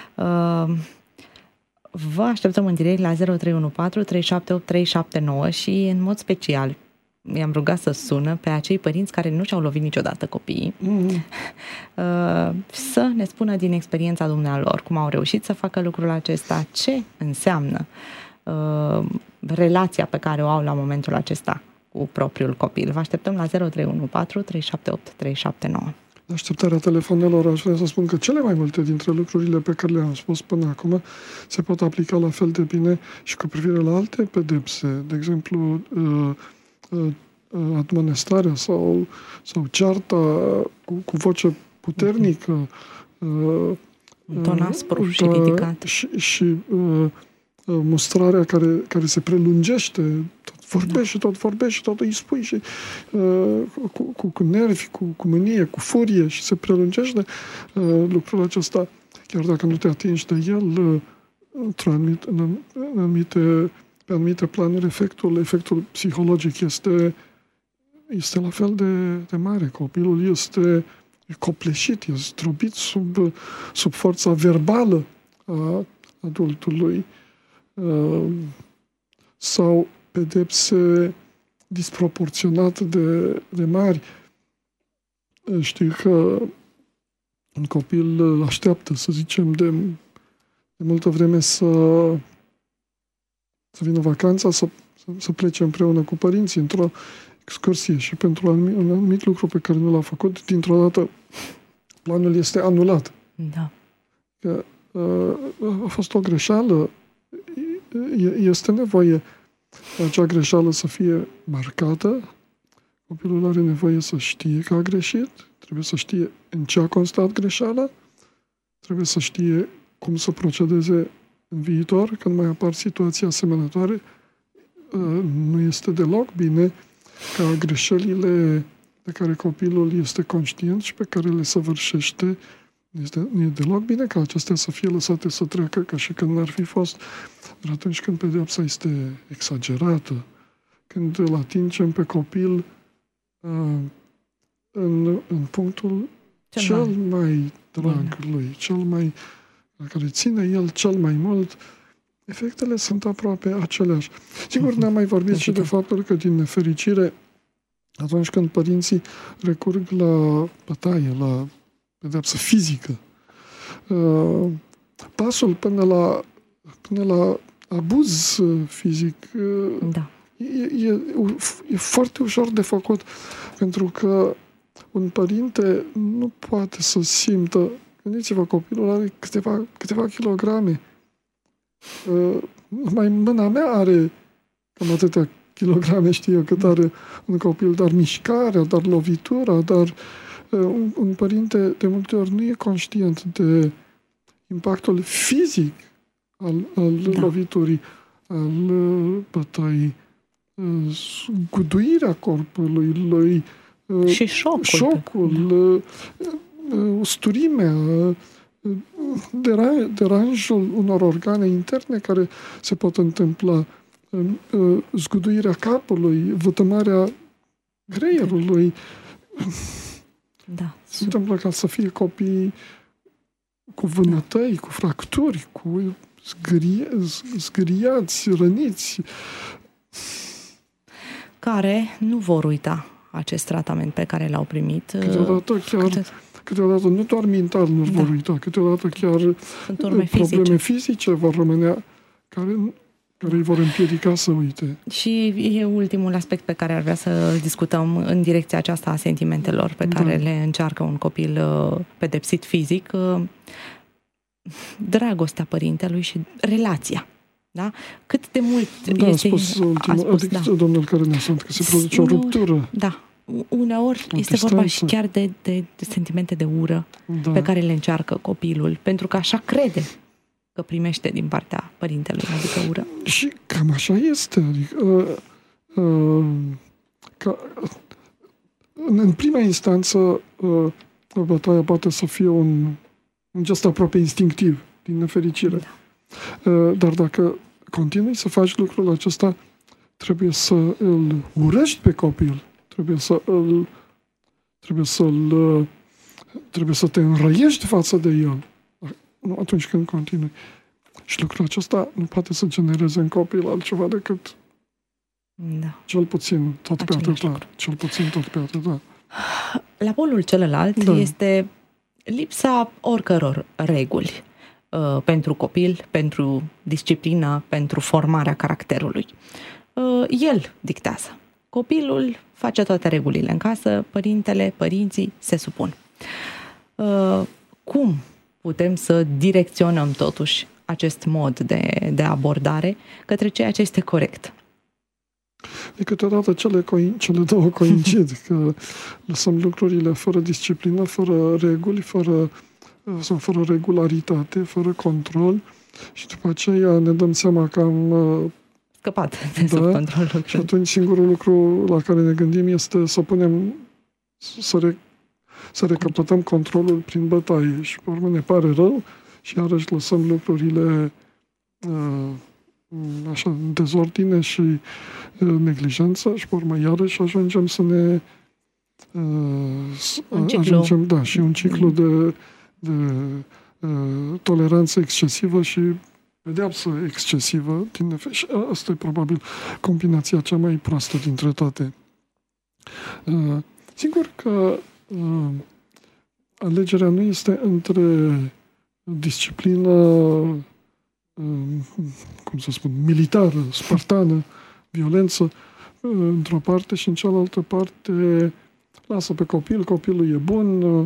Vă așteptăm în direct la 0314 378 379 și în mod special i-am rugat să sună pe acei părinți care nu și-au lovit niciodată copiii, să ne spună din experiența dumnealor cum au reușit să facă lucrul acesta, ce înseamnă relația pe care o au la momentul acesta cu propriul copil. Vă așteptăm la 0314 378 379. În așteptarea telefonelor aș vrea să spun că cele mai multe dintre lucrurile pe care le-am spus până acum se pot aplica la fel de bine și cu privire la alte pedepse. De exemplu, admonestarea sau cearta cu voce puternică, ton aspru și ridicat. Și mustrarea care se prelungește, tot vorbești, tot îi spui și cu nervi, cu mânie, cu furie și se prelungește lucrul acesta, chiar dacă nu te atingi de el, pe anumite planuri, efectul psihologic este la fel de mare. Copilul este copleșit, este zdrobit sub forța verbală a adultului. Sau pedepse disproporționat de mari. Știu că un copil așteaptă, să zicem, de multă vreme să vină vacanța, să plece împreună cu părinții într-o excursie și pentru un anumit lucru pe care nu l-a făcut, dintr-o dată planul este anulat. Da. Că a fost o greșeală, este nevoie acea greșeală să fie marcată. Copilul are nevoie să știe că a greșit, trebuie să știe în ce a constat greșeala, trebuie să știe cum să procedeze în viitor, când mai apar situații asemănătoare. Nu este deloc bine ca greșelile de care copilul este conștient și pe care le săvârșește, nu e deloc bine ca acestea să fie lăsate să treacă ca și când n-ar fi fost. Dar atunci când pedeapsa este exagerată, când îl atingem pe copil în punctul cel mai drag lui, la care ține el cel mai mult, efectele sunt aproape aceleași. Sigur, n-am mai vorbit și de faptul că, din nefericire, atunci când părinții recurg la bătaie, la pedeapsă fizică, pasul până la abuz fizic e foarte ușor de făcut, pentru că un părinte nu poate să simtă. Gândiți-vă, copilul are câteva kilograme. Numai mâna mea are cam atâtea kilograme, știu eu, cât are un copil, dar mișcarea, dar lovitura, dar un părinte de multe ori nu e conștient de impactul fizic al loviturii, al bătăii, zguduirea corpului lui, și șocul, usturimea, deranjul unor organe interne care se pot întâmpla, zguduirea capului, vătămarea greierului. Da. Se întâmplă ca să fie copii cu vânătăi, cu fracturi, cu zgâriați, răniți. Care nu vor uita acest tratament pe care l-au primit. Câteodată nu doar mental nu vor uita, câteodată chiar probleme fizice vor rămânea care îi vor împiedica să uite. Și e ultimul aspect pe care ar vrea să discutăm în direcția aceasta a sentimentelor pe care le încearcă un copil pedepsit fizic. Dragostea părintelui și relația. Da? Cât de mult este... Adică domnul care ne-a spus că se produce o ruptură. Da. Uneori este vorba și chiar de sentimente de ură pe care le încearcă copilul, pentru că așa crede că primește din partea părintelui, adică ură. Și cam așa este. Adică, în prima instanță, bătaia poate să fie un gest aproape instinctiv, din nefericire. Da. Dar dacă continui să faci lucrul acesta, trebuie să îl urăști pe copil. Trebuie să-l trebuie să te înrăiești față de el. Nu atunci când continui. Și lucrul acesta nu poate să genereze în copil altceva decât cel puțin tot pe atâta. Cel puțin tot pe atâta. La polul celălalt este lipsa oricăror reguli pentru copil, pentru disciplina, pentru formarea caracterului. El dictează. Copilul face toate regulile în casă, părinții se supun. Cum putem să direcționăm totuși acest mod de abordare către ceea ce este corect? De câteodată cele două coincid, că lăsăm lucrurile fără disciplină, fără reguli, fără regularitate, fără control și după aceea ne dăm seama că am scăpat de sub control. Și atunci singurul lucru la care ne gândim este să punem, să recapătăm controlul prin bătaie și pe urmă ne pare rău și iarăși lăsăm lucrurile așa, în dezordine și neglijență și pe urmă iarăși ajungem să ne și un ciclu de toleranță excesivă și pedeapsă excesivă. Și asta e probabil combinația cea mai proastă dintre toate. Sigur că alegerea nu este între disciplină cum să spun, militară, spartană, violență, într-o parte și în cealaltă parte lasă pe copilul e bun,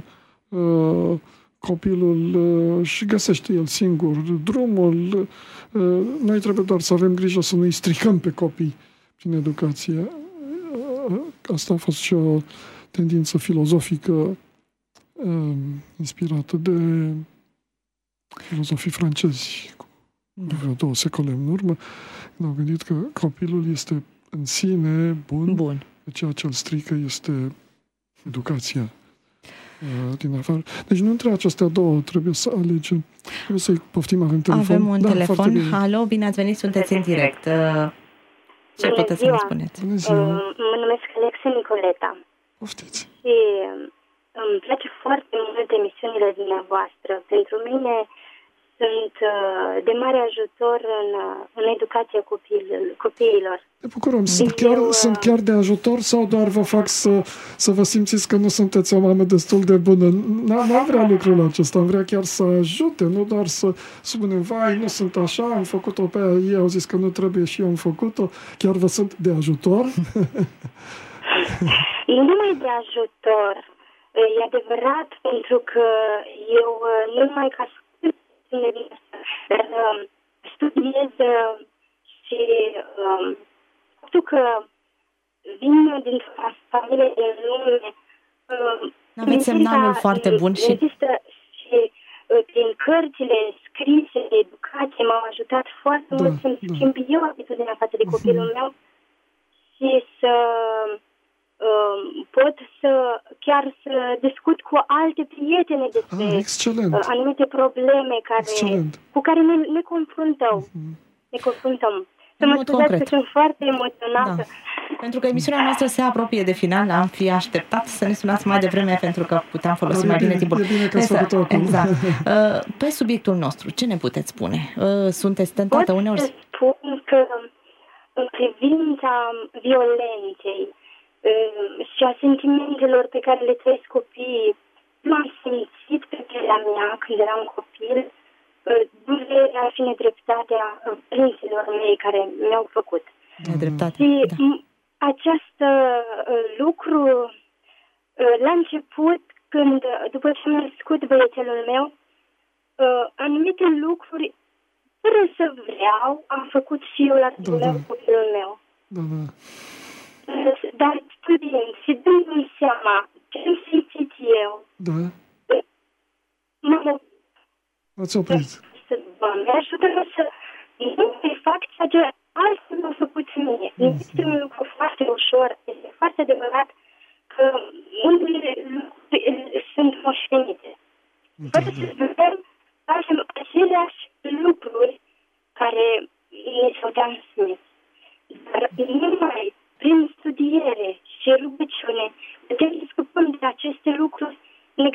copilul și găsește el singur drumul. Noi trebuie doar să avem grijă să nu-i stricăm pe copii prin educație. Asta a fost și o tendință filozofică inspirată de filozofii francezi de vreo 2 secole în urmă, când au gândit că copilul este în sine bun. Ceea ce îl strică este educația din afară. Deci nu între acestea două trebuie să alegem. Trebuie să-i poftim, avem telefon. Avem un telefon. Alo, bine ați venit, sunteți în direct. Ce puteți să ne spuneți? Mă numesc Alexe Nicoleta. Poftiți. Și îmi place foarte mult emisiunile dumneavoastră. Pentru mine sunt de mare ajutor în educația copiilor. Ne bucurăm. Sunt chiar de ajutor sau doar vă fac să vă simțiți că nu sunteți o mamă destul de bună? N-am vrea lucrul acesta. Am vrea chiar să ajute, nu doar să spunem, vai, nu sunt așa, am făcut-o pe aia, ei au zis că nu trebuie și eu am făcut-o. Chiar vă sunt de ajutor? Nu numai de ajutor. E adevărat, pentru că eu nu numai ca studiez și faptul că vin dintr-o familie de lume. Aveți semnalul foarte bun și prin cărțile scrise de educație m-au ajutat foarte mult să-mi schimb eu atitudinea față de copilul meu și să pot chiar să discut cu alte prietene despre anumite probleme cu care ne confruntăm. Ne confruntăm. Să mă scuzați că sunt foarte emoționată. Da. Pentru că emisiunea noastră se apropie de final, am fi așteptat să ne sunați mai devreme pentru că puteam folosi mai bine timpul. Exact. Pe subiectul nostru, ce ne puteți spune? Sunteți tentată uneori? Pot să spun că în privința violenței și a sentimentelor pe care le trăiesc copiii, nu am simțit pe pielea mea când eram copil durerea și nedreptatea părinților mei care mi-au făcut. Nedreptate, și acest lucru, la început, după ce mi-a născut băiețelul meu, anumite lucruri, fără să vreau, am făcut și eu la copilul meu. Dar studiind și dându-mi seama ce am simțit eu, ați oprit. Doamne, ajută-mă să nu mai fac ceea ce alții m-au făcut mie. Este un lucru foarte ușor. Este foarte adevărat că unele lucruri sunt moștenite. Fără să vedem, facem aceleași lucruri care ne s-au transmis. Dar numai prin studiere și rugăciune putem să scăpăm de aceste lucruri negative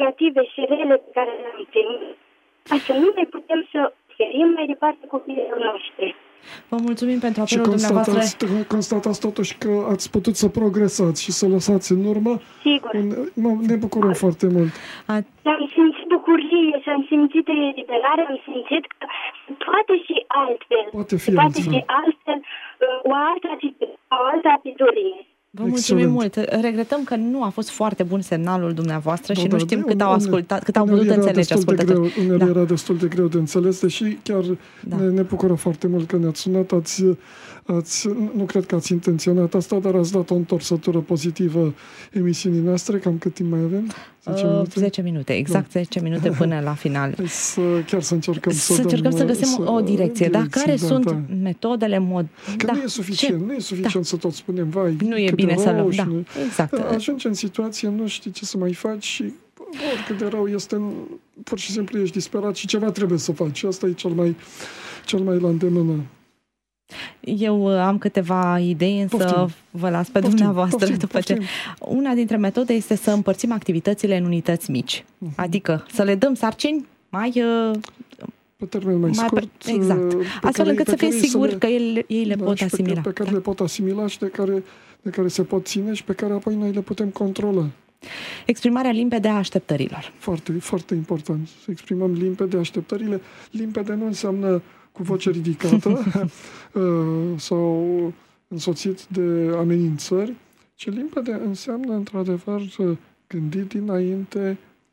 negative și rele pe care le-am primit, ca să nu mai putem să ferim mai departe copiilor noștri. Vă mulțumim pentru apelul și dumneavoastră. Constatați totuși că ați putut să progresați și să lăsați în urmă. Sigur. Ne bucurăm foarte mult. Am simțit bucurie și am simțit eliberare, am simțit că poate și altfel. Poate fi altfel, o altă atitudine. Vă mulțumim mult. Regretăm că nu a fost foarte bun semnalul dumneavoastră și nu știm cât au ascultat, cât au putut înțelege ascultătorii. Unele era destul de greu de înțeles, deși chiar ne bucură foarte mult că ne-ați sunat. Nu cred că ați intenționat asta, dar ați dat o întorsătură pozitivă emisiunii noastre. Cam cât timp mai avem? 10 minute? 10 minute, exact 10 minute până la final. Chiar să încercăm să găsim o direcție. Dar care sunt metodele, Că nu e suficient, nu e suficient să tot spunem, vai, nu e bine să luăm. Exact. Ajungi în situație, nu știi ce să mai faci și oricât de rău este, pur și simplu ești disperat și ceva trebuie să faci. Asta e cel mai la îndemână. Eu am câteva idei, însă vă las pe dumneavoastră după ce. Una dintre metode este să împărțim activitățile în unități mici. Adică să le dăm sarcini pe termen mai scurt. Exact. Astfel încât să fie sigur că ei le pot asimila. Pe care le pot asimila și de care se pot ține și pe care apoi noi le putem controla. Exprimarea limpede a așteptărilor. Foarte, foarte important. Să exprimăm limpede așteptările. Limpede nu înseamnă cu voce ridicată sau însoțit de amenințări, ci limpede înseamnă, într-adevăr, gândit dinainte,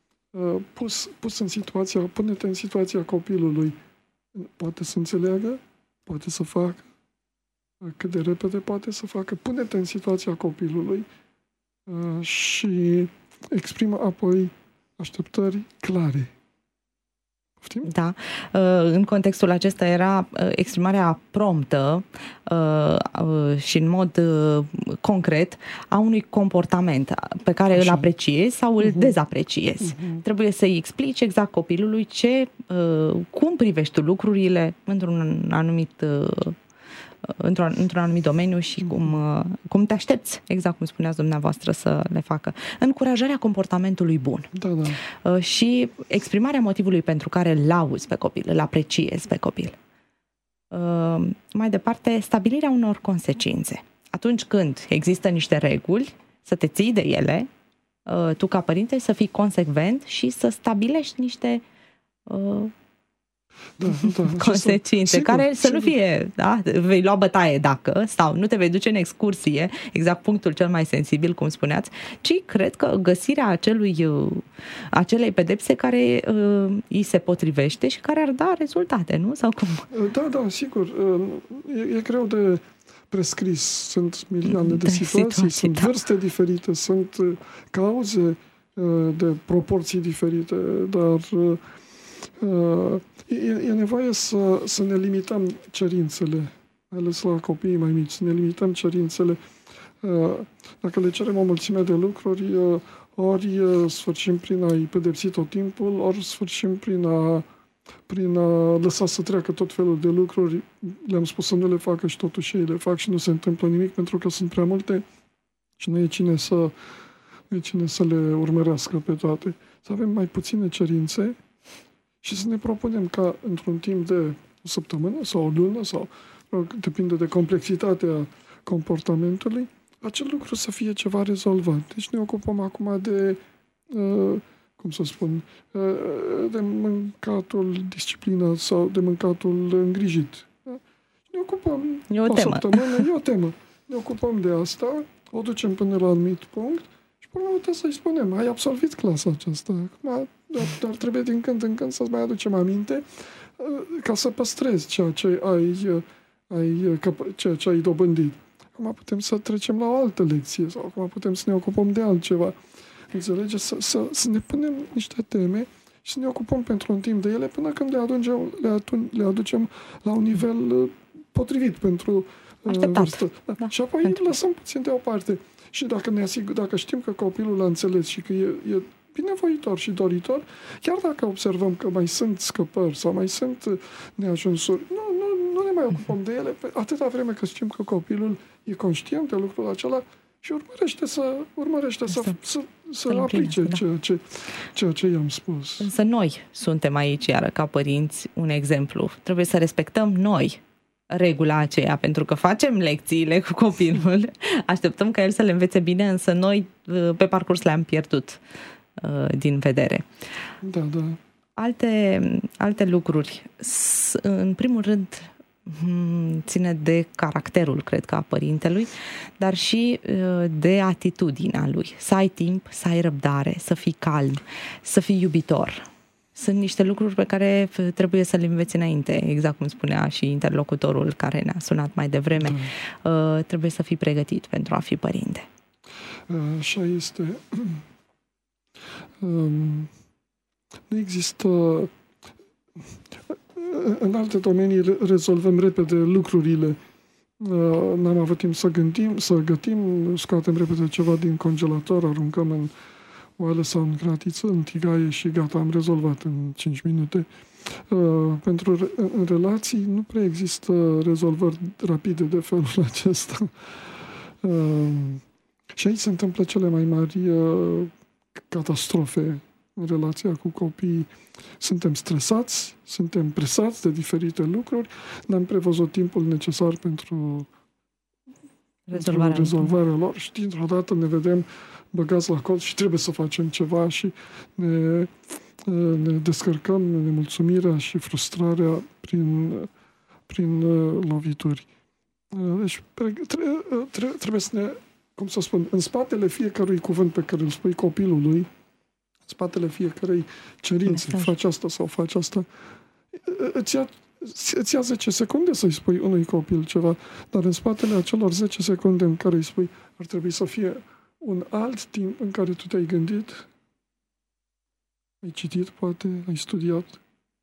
pune-te în situația copilului. Poate să înțeleagă, poate să facă, cât de repede poate să facă. Pune-te în situația copilului și exprimă apoi așteptări clare. Da, în contextul acesta era exprimarea promptă și în mod concret a unui comportament pe care îl apreciezi sau îl dezapreciezi. Trebuie să-i explici exact copilului cum privești tu lucrurile într-un anumit domeniu și cum te aștepți, exact cum spuneați dumneavoastră, să le facă. Încurajarea comportamentului bun. Și exprimarea motivului pentru care îl lauzi pe copil, îl apreciezi pe copil. Mai departe, stabilirea unor consecințe. Atunci când există niște reguli, să te ții de ele, tu ca părinte să fii consecvent și să stabilești niște consecințe, care să nu fie, vei lua bătaie dacă, sau nu te vei duce în excursie, exact punctul cel mai sensibil, cum spuneați, ci cred că găsirea acelei pedepse care îi se potrivește și care ar da rezultate, nu? Sau cum? Da, sigur. E greu de prescris. Sunt milioane de situații, sunt vârste diferite, sunt cauze de proporții diferite, dar e nevoie să ne limităm cerințele, mai ales la copiii mai mici, să ne limităm cerințele. Dacă le cerem o mulțime de lucruri, ori sfârșim prin a-i pedepsi tot timpul, ori sfârșim prin a lăsa să treacă tot felul de lucruri. Le-am spus să nu le facă și totuși ei le fac și nu se întâmplă nimic pentru că sunt prea multe și nu e cine să le urmărească pe toate. Să avem mai puține cerințe și să ne propunem ca într-un timp de o săptămână sau o lună, sau depinde de complexitatea comportamentului, acel lucru să fie ceva rezolvat. Deci ne ocupăm acum de, de mâncatul disciplinat sau de mâncatul îngrijit. Ne ocupăm săptămână, e o temă. Ne ocupăm de asta, o ducem până la un anumit punct și până la urmă să-i spunem, ai absolvit clasa aceasta. Acum doar trebuie din când în când să-ți mai aducem aminte ca să păstrezi ceea ce ai dobândit. Acum putem să trecem la o altă lecție sau acum putem să ne ocupăm de altceva. Înțelegeți? Să ne punem niște teme și să ne ocupăm pentru un timp de ele până când le aducem la un nivel potrivit pentru vârstă. Da. Și apoi lăsăm puțin deoparte. Și dacă știm că copilul a înțeles și că e binevoitor și doritor, chiar dacă observăm că mai sunt scăpări sau mai sunt neajunsuri, nu ne mai ocupăm de ele atâta vreme că știm că copilul e conștient de lucrul acela și urmărește să să aplice ceea ce i-am spus. Însă noi suntem aici, iară, ca părinți, un exemplu. Trebuie să respectăm noi regula aceea, pentru că facem lecțiile cu copilul, așteptăm ca el să le învețe bine, însă noi pe parcurs le-am pierdut din vedere. Da. Alte lucruri. În primul rând, ține de caracterul, cred că, a părintelui, dar și de atitudinea lui. Să ai timp, să ai răbdare, să fii calm, să fii iubitor. Sunt niște lucruri pe care trebuie să le înveți înainte, exact cum spunea și interlocutorul care ne-a sunat mai devreme. Trebuie să fii pregătit pentru a fi părinte. Așa este. Nu există... În alte domenii rezolvăm repede lucrurile. N-am avut timp să gătim, scoatem repede ceva din congelator, aruncăm în oală sau în gratiță, în tigaie și gata, am rezolvat în 5 minute. Pentru în relații nu prea există rezolvări rapide de felul acesta. Și aici se întâmplă cele mai mari catastrofe în relația cu copiii. Suntem stresați, suntem presați de diferite lucruri, n-am prevăzut timpul necesar pentru rezolvarea lor și dintr-o dată ne vedem băgați la colț și trebuie să facem ceva și ne descărcăm nemulțumirea și frustrarea prin lovituri. Deci trebuie să ne, cum să spun, în spatele fiecărui cuvânt pe care îl spui copilului, în spatele fiecărei cerințe, faci asta sau faci asta, îți ia 10 secunde să-i spui unui copil ceva, dar în spatele acelor 10 secunde în care îi spui ar trebui să fie un alt timp în care tu te-ai gândit, ai citit, poate, ai studiat,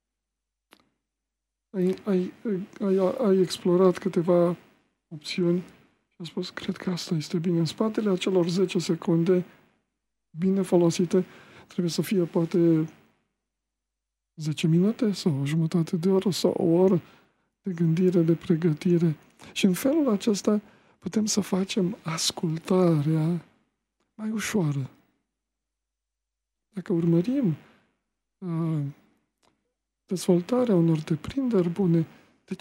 ai explorat câteva opțiuni și ai spus, cred că asta este bine. În spatele acelor 10 secunde bine folosite trebuie să fie poate 10 minute sau o jumătate de oră sau o oră de gândire, de pregătire. Și în felul acesta putem să facem ascultarea mai ușoară. Dacă urmărim dezvoltarea unor deprinderi bune, de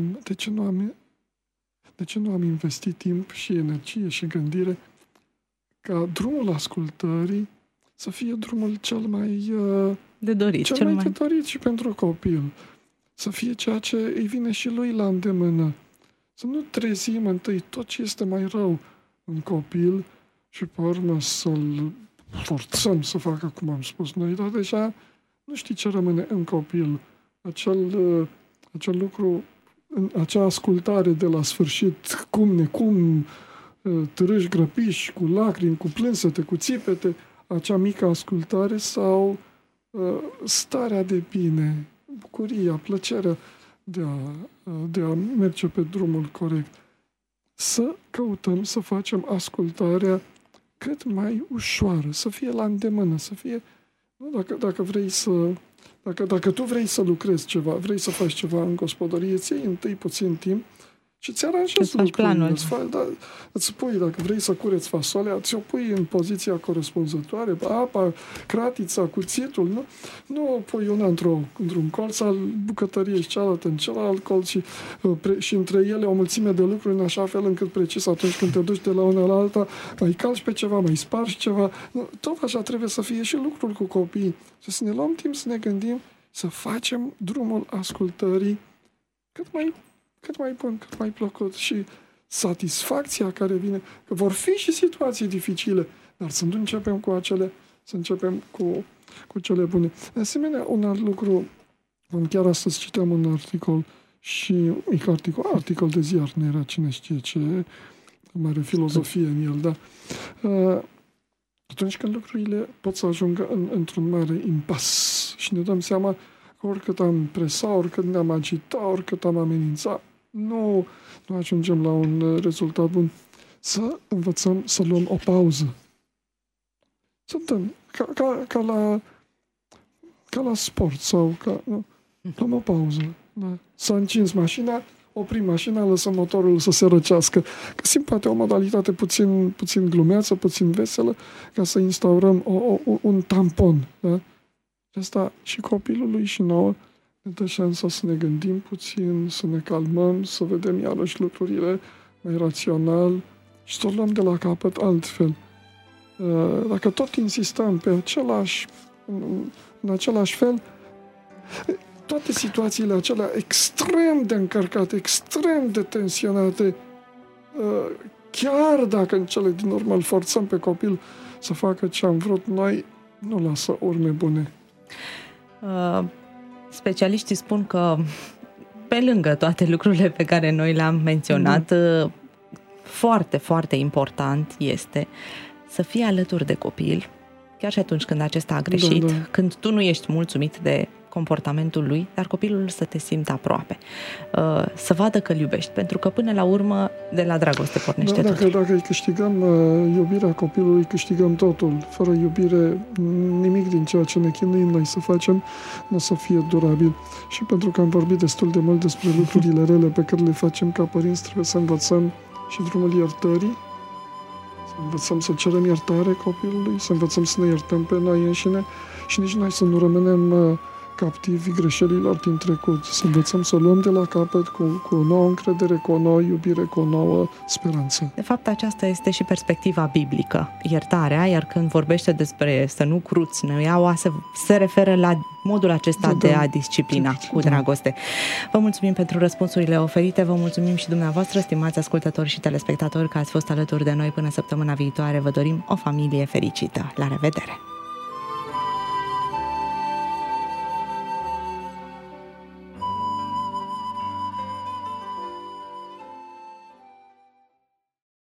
ce nu am investit timp și energie și gândire ca drumul ascultării să fie drumul cel mai de dorit, de dorit și pentru copil. Să fie ceea ce îi vine și lui la îndemână. Să nu trezim întâi tot ce este mai rău în copil și pe urmă să-l forțăm să facă cum am spus noi, dar deja nu știi ce rămâne în copil. Acel lucru, acea ascultare de la sfârșit, cum târâși grăpiși, cu lacrimi, cu plânsete, cu țipete, acea mică ascultare sau starea de bine, bucuria, plăcerea de a merge pe drumul corect. Să căutăm să facem ascultarea cât mai ușoară, să fie la îndemână, să fie... Dacă vrei să... Dacă tu vrei să lucrezi ceva, vrei să faci ceva în gospodărie, îți iei întâi puțin timp și îți aranjezi lucrurile. Îți pui, dacă vrei să cureți fasolea, ți-o pui în poziția corespunzătoare, apa, cratița, cuțitul, nu o pui una într-un colț al bucătăriei și cealaltă în celălalt colț și între ele o mulțime de lucruri în așa fel încât precis atunci când te duci de la una la alta, mai calci pe ceva, mai spargi ceva. Tot așa trebuie să fie și lucrul cu copiii. Să ne luăm timp să ne gândim, să facem drumul ascultării cât mai bun, cât mai plăcut și satisfacția care vine, că vor fi și situații dificile, dar să nu începem cu acele, să începem cu cele bune. De asemenea, un alt lucru, chiar astăzi citeam un articol și articol de ziar, nu era cine știe ce mare filozofie în el, dar atunci când lucrurile pot să ajungă într-un mare impas și ne dăm seama că oricât am presat, oricât ne-am agitat, oricât am amenințat, nu ajungem la un rezultat bun. Să învățăm să luăm o pauză. Să dăm, ca la sport sau luăm o pauză. Da? S-a încins mașina, oprim mașina, lăsăm motorul să se răcească. Găsim poate o modalitate puțin glumeață, puțin veselă, ca să instaurăm un tampon. Da? Asta și copilului și nouă ne dă șansa să ne gândim puțin, să ne calmăm, să vedem iarăși lucrurile mai rațional și să o luăm de la capăt altfel. Dacă tot insistăm pe în același fel, toate situațiile acelea extrem de încărcate, extrem de tensionate, chiar dacă în cele din urmă îl forțăm pe copil să facă ce am vrut noi, nu lasă urme bune. Specialiștii spun că pe lângă toate lucrurile pe care noi le-am menționat, foarte, foarte important este să fii alături de copil, chiar și atunci când acesta a greșit, când tu nu ești mulțumit de comportamentul lui, dar copilul să te simtă aproape. Să vadă că îl iubești, pentru că până la urmă de la dragoste pornește totul. Dacă îi câștigăm iubirea copilului, câștigăm totul. Fără iubire, nimic din ceea ce ne chinuim noi să facem nu o să fie durabil. Și pentru că am vorbit destul de mult despre lucrurile rele pe care le facem ca părinți, trebuie să învățăm și drumul iertării, să învățăm să cerem iertare copilului, să învățăm să ne iertăm pe noi înșine și nici noi să nu rămânem captivi greșelilor din trecut. Să învățăm să luăm de la capăt cu o nouă încredere, cu o nouă iubire, cu o nouă speranță. De fapt, aceasta este și perspectiva biblică, iertarea, iar când vorbește despre să nu cruți năiaua, se referă la modul acesta de a disciplina cu dragoste. Vă mulțumim pentru răspunsurile oferite, vă mulțumim și dumneavoastră, stimați ascultători și telespectatori, că ați fost alături de noi până săptămâna viitoare. Vă dorim o familie fericită. La revedere!